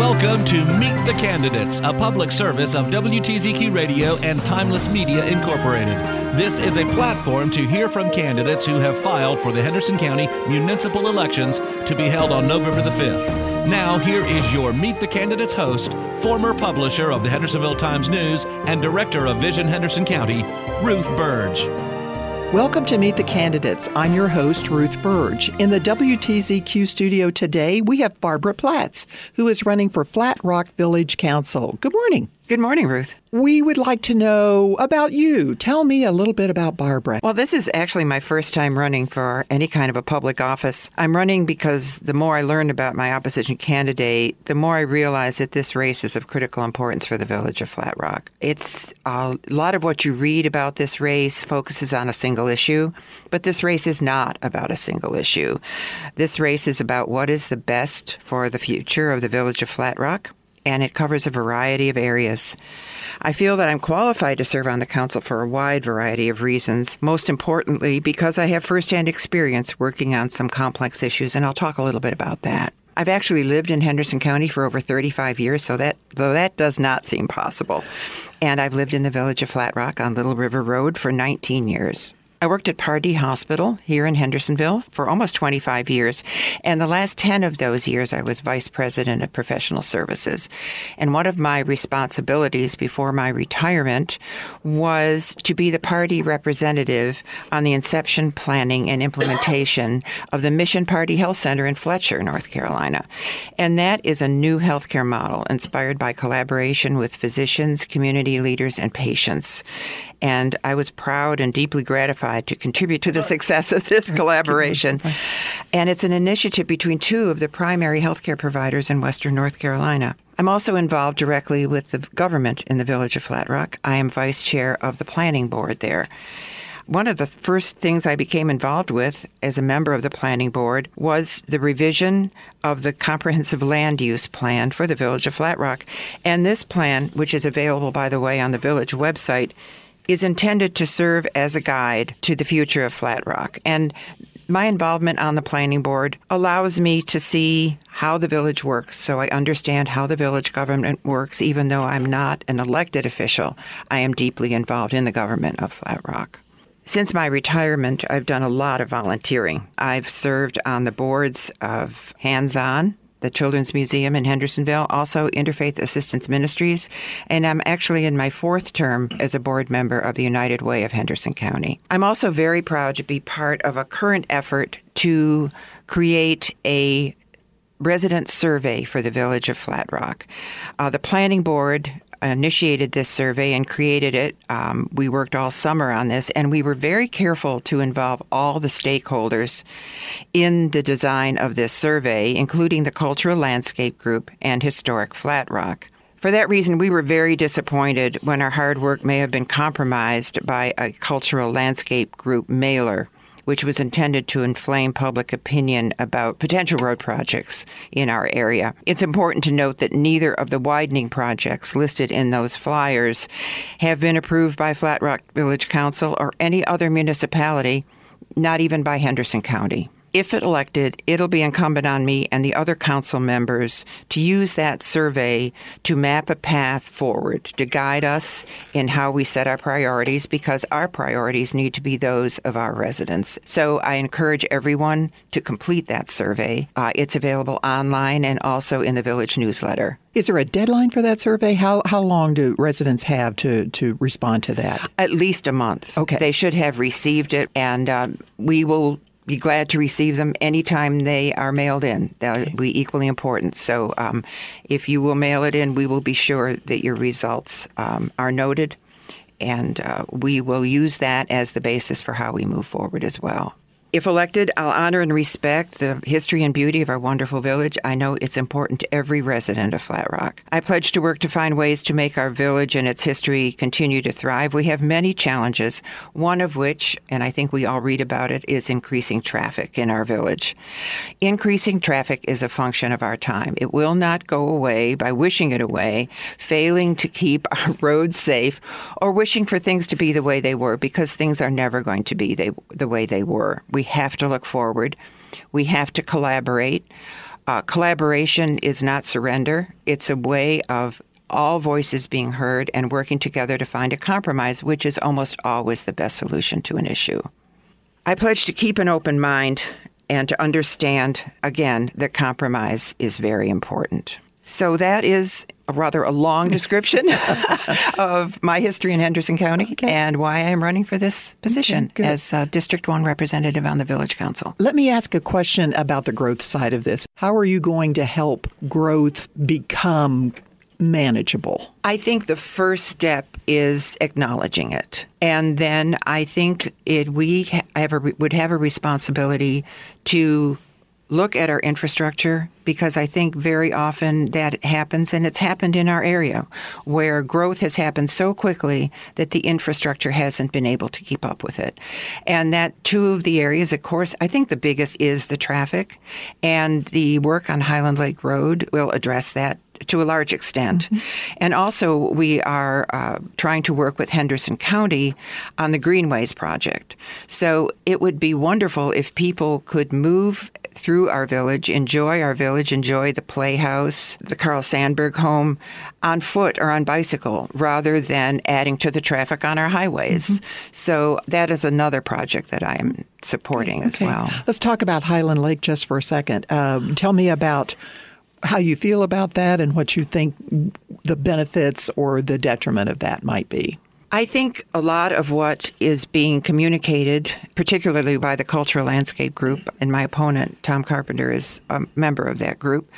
Welcome to Meet the Candidates, a public service of WTZQ Radio and Timeless Media Incorporated. This is a platform to hear from candidates who have filed for the Henderson County municipal elections to be held on November the 5th. Now, here is your Meet the Candidates host, former publisher of the Hendersonville Times News and director of Vision Henderson County, Ruth Burge. Welcome to Meet the Candidates. I'm your host, Ruth Burge. In the WTZQ studio today, we have Barbara Platts, who is running for Flat Rock Village Council. Good morning. Good morning, Ruth. We would like to know about you. Tell me a little bit about Barbara. Well, this is actually my first time running for any kind of a public office. I'm running because the more I learned about my opposition candidate, the more I realized that this race is of critical importance for the village of Flat Rock. It's a lot of what you read about this race focuses on a single issue, but this race is not about a single issue. This race is about what is the best for the future of the village of Flat Rock, and it covers a variety of areas. I feel that I'm qualified to serve on the council for a wide variety of reasons, most importantly because I have firsthand experience working on some complex issues, and I'll talk a little bit about that. I've actually lived in Henderson County for over 35 years, though that does not seem possible. And I've lived in the village of Flat Rock on Little River Road for 19 years. I worked at Pardee Hospital here in Hendersonville for almost 25 years, and the last 10 of those years I was vice president of professional services. And one of my responsibilities before my retirement was to be the Pardee representative on the inception, planning, and implementation of the Mission Pardee Health Center in Fletcher, North Carolina. And that is a new healthcare model inspired by collaboration with physicians, community leaders, and patients. And I was proud and deeply gratified to contribute to the success of this collaboration. And it's an initiative between two of the primary healthcare providers in Western North Carolina. I'm also involved directly with the government in the village of Flat Rock. I am vice chair of the planning board there. One of the first things I became involved with as a member of the planning board was the revision of the comprehensive land use plan for the village of Flat Rock. And this plan, which is available, by the way, on the village website, is intended to serve as a guide to the future of Flat Rock. And my involvement on the planning board allows me to see how the village works, so I understand how the village government works. Even though I'm not an elected official, I am deeply involved in the government of Flat Rock. Since my retirement, I've done a lot of volunteering. I've served on the boards of Hands On, the Children's Museum in Hendersonville, also Interfaith Assistance Ministries, and I'm actually in my fourth term as a board member of the United Way of Henderson County. I'm also very proud to be part of a current effort to create a resident survey for the village of Flat Rock. The planning board initiated this survey and created it. We worked all summer on this, and we were very careful to involve all the stakeholders in the design of this survey, including the Cultural Landscape Group and Historic Flat Rock. For that reason, we were very disappointed when our hard work may have been compromised by a Cultural Landscape Group mailer, which was intended to inflame public opinion about potential road projects in our area. It's important to note that neither of the widening projects listed in those flyers have been approved by Flat Rock Village Council or any other municipality, not even by Henderson County. If elected, it'll be incumbent on me and the other council members to use that survey to map a path forward, to guide us in how we set our priorities, because our priorities need to be those of our residents. So I encourage everyone to complete that survey. It's available online and also in the village newsletter. Is there a deadline for that survey? How long do residents have to respond to that? At least a month. Okay. They should have received it, and we will be glad to receive them anytime they are mailed in. That will be equally important. So if you will mail it in, we will be sure that your results are noted, and we will use that as the basis for how we move forward as well. If elected, I'll honor and respect the history and beauty of our wonderful village. I know it's important to every resident of Flat Rock. I pledge to work to find ways to make our village and its history continue to thrive. We have many challenges, one of which, and I think we all read about it, is increasing traffic in our village. Increasing traffic is a function of our time. It will not go away by wishing it away, failing to keep our roads safe, or wishing for things to be the way they were, because things are never going to be the way they were. We have to look forward. We have to collaborate. Collaboration is not surrender. It's a way of all voices being heard and working together to find a compromise, which is almost always the best solution to an issue. I pledge to keep an open mind and to understand, again, that compromise is very important. So that is a long description of my history in Henderson County and why I am running for this position as District 1 representative on the Village Council. Let me ask a question about the growth side of this. How are you going to help growth become manageable? I think the first step is acknowledging it. And then I think we would have a responsibility to look at our infrastructure, because I think very often that happens, and it's happened in our area, where growth has happened so quickly that the infrastructure hasn't been able to keep up with it. And that two of the areas, of course, I think the biggest is the traffic, and the work on Highland Lake Road will address that to a large extent. Mm-hmm. And also we are trying to work with Henderson County on the Greenways project. So it would be wonderful if people could move through our village, enjoy the Playhouse, the Carl Sandburg home on foot or on bicycle, rather than adding to the traffic on our highways. Mm-hmm. So that is another project that I am supporting as well. Let's talk about Highland Lake just for a second. Tell me about how you feel about that and what you think the benefits or the detriment of that might be. I think a lot of what is being communicated, particularly by the Cultural Landscape Group, and my opponent, Tom Carpenter, is a member of that group,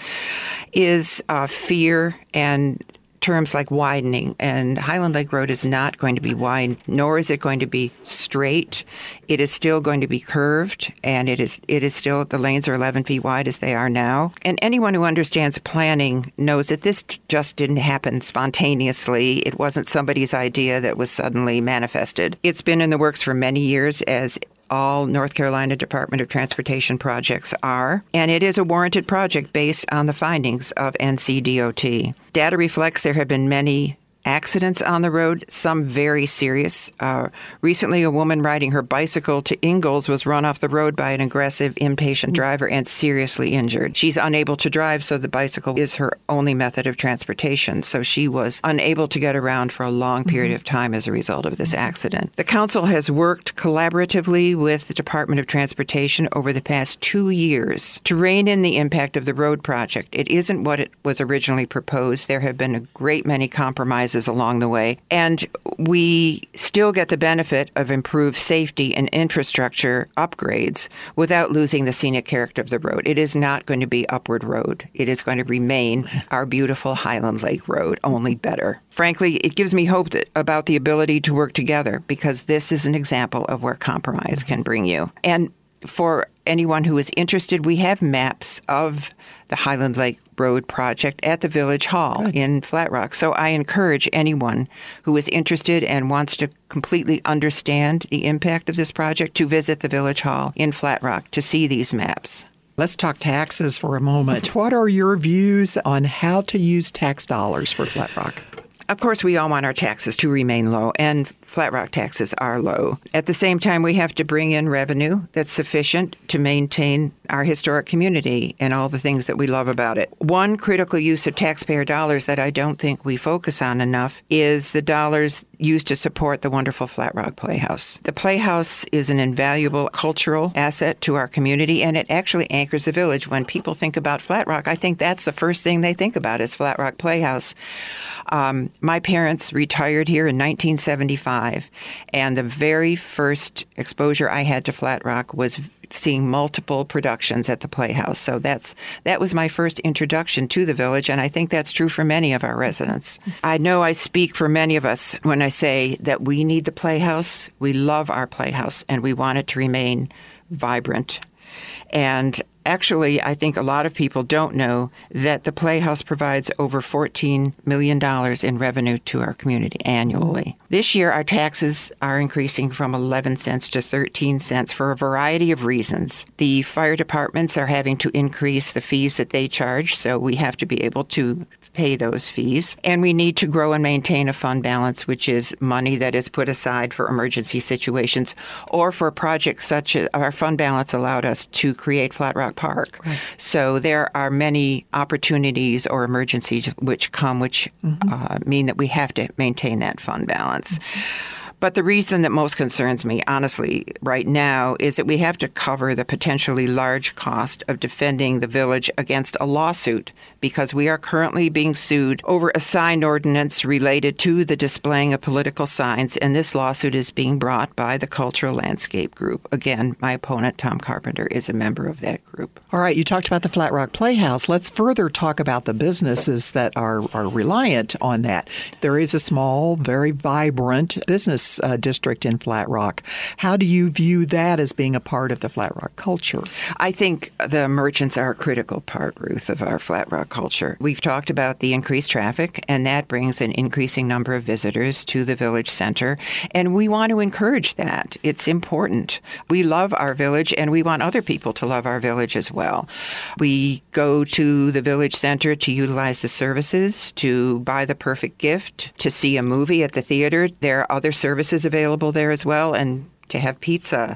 is fear and terms like widening. And Highland Lake Road is not going to be wide, nor is it going to be straight. It is still going to be curved, and it is still, the lanes are 11 feet wide as they are now. And anyone who understands planning knows that this just didn't happen spontaneously. It wasn't somebody's idea that was suddenly manifested. It's been in the works for many years, as all North Carolina Department of Transportation projects are, and it is a warranted project based on the findings of NCDOT. Data reflects there have been many accidents on the road, some very serious. Recently, a woman riding her bicycle to Ingalls was run off the road by an aggressive, impatient driver and seriously injured. She's unable to drive, so the bicycle is her only method of transportation. So she was unable to get around for a long period of time as a result of this accident. The council has worked collaboratively with the Department of Transportation over the past 2 years to rein in the impact of the road project. It isn't what it was originally proposed. There have been a great many compromises along the way, and we still get the benefit of improved safety and infrastructure upgrades without losing the scenic character of the road. It is not going to be Upward Road. It is going to remain our beautiful Highland Lake Road, only better. Frankly, it gives me hope about the ability to work together, because this is an example of where compromise can bring you. And for anyone who is interested, we have maps of the Highland Lake Road project at the Village Hall in Flat Rock. So I encourage anyone who is interested and wants to completely understand the impact of this project to visit the Village Hall in Flat Rock to see these maps. Let's talk taxes for a moment. What are your views on how to use tax dollars for Flat Rock? Of course, we all want our taxes to remain low, and Flat Rock taxes are low. At the same time, we have to bring in revenue that's sufficient to maintain our historic community and all the things that we love about it. One critical use of taxpayer dollars that I don't think we focus on enough is the dollars used to support the wonderful Flat Rock Playhouse. The Playhouse is an invaluable cultural asset to our community, and it actually anchors the village. When people think about Flat Rock, I think that's the first thing they think about is Flat Rock Playhouse. My parents retired here in 1975, and the very first exposure I had to Flat Rock was seeing multiple productions at the Playhouse. So that was my first introduction to the village, and I think that's true for many of our residents. I know I speak for many of us when I say that we need the Playhouse. We love our Playhouse, and we want it to remain vibrant. And actually, I think a lot of people don't know that the Playhouse provides over $14 million in revenue to our community annually. This year, our taxes are increasing from 11 cents to 13 cents for a variety of reasons. The fire departments are having to increase the fees that they charge, so we have to be able to pay those fees. And we need to grow and maintain a fund balance, which is money that is put aside for emergency situations or for projects such as our fund balance allowed us to create Flat Rock Rock Park. Right. So there are many opportunities or emergencies which mean that we have to maintain that fund balance. But the reason that most concerns me, honestly, right now is that we have to cover the potentially large cost of defending the village against a lawsuit because we are currently being sued over a sign ordinance related to the displaying of political signs, and this lawsuit is being brought by the Cultural Landscape Group. Again, my opponent, Tom Carpenter, is a member of that group. All right, you talked about the Flat Rock Playhouse. Let's further talk about the businesses that are reliant on that. There is a small, very vibrant business district in Flat Rock. How do you view that as being a part of the Flat Rock culture? I think the merchants are a critical part, Ruth, of our Flat Rock culture. We've talked about the increased traffic, and that brings an increasing number of visitors to the village center, and we want to encourage that. It's important. We love our village, and we want other people to love our village as well. We go to the village center to utilize the services, to buy the perfect gift, to see a movie at the theater. There are other services available there as well, and to have pizza.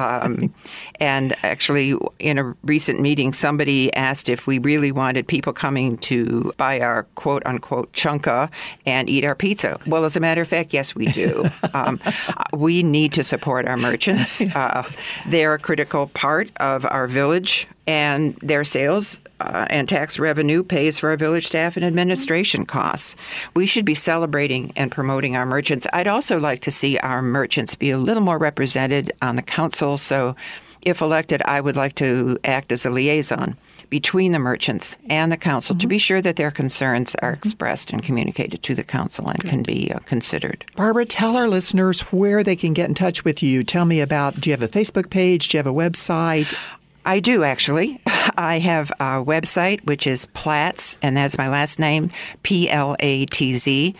And actually, in a recent meeting, somebody asked if we really wanted people coming to buy our quote-unquote chunka and eat our pizza. Well, as a matter of fact, yes, we do. We need to support our merchants. They're a critical part of our village, and their sales and tax revenue pays for our village staff and administration costs. We should be celebrating and promoting our merchants. I'd also like to see our merchants be a little more represented on the council. So if elected, I would like to act as a liaison between the merchants and the council to be sure that their concerns are expressed and communicated to the council and can be considered. Barbara, tell our listeners where they can get in touch with you. Tell me about, do you have a Facebook page? Do you have a website? I do, actually. I have a website, which is Platz, and that's my last name, Platz,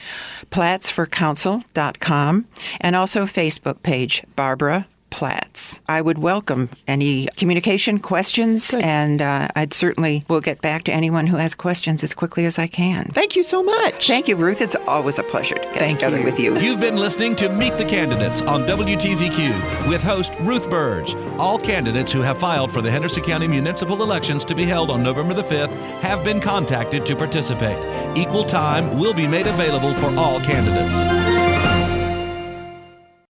platzforcouncil.com, and also a Facebook page, Barbara Platz. I would welcome any communication, questions, Good. And I'd certainly will get back to anyone who has questions as quickly as I can. Thank you so much. Thank you, Ruth. It's always a pleasure to get together with you. You've been listening to Meet the Candidates on WTZQ with host Ruth Burge. All candidates who have filed for the Henderson County municipal elections to be held on November the 5th have been contacted to participate. Equal time will be made available for all candidates.